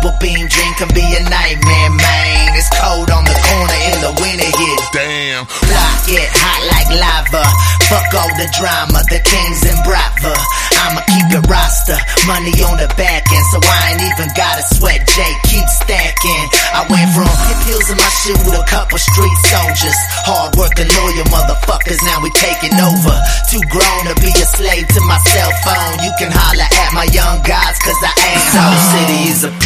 Double beam dream can be a nightmare, man. It's cold on the corner in the winter here. Damn. Block get hot like lava. Fuck all the drama, the kings in Brava. I'ma keep it roster, money on the back end, so I ain't even gotta sweat. Jay, keep stacking. I went from pills in my shit with a couple street soldiers. Hard working, loyal motherfuckers, now we taking over. Too grown to be a slave to my cell phone. You can holler at my young guys, cause I ain't. Soul City is a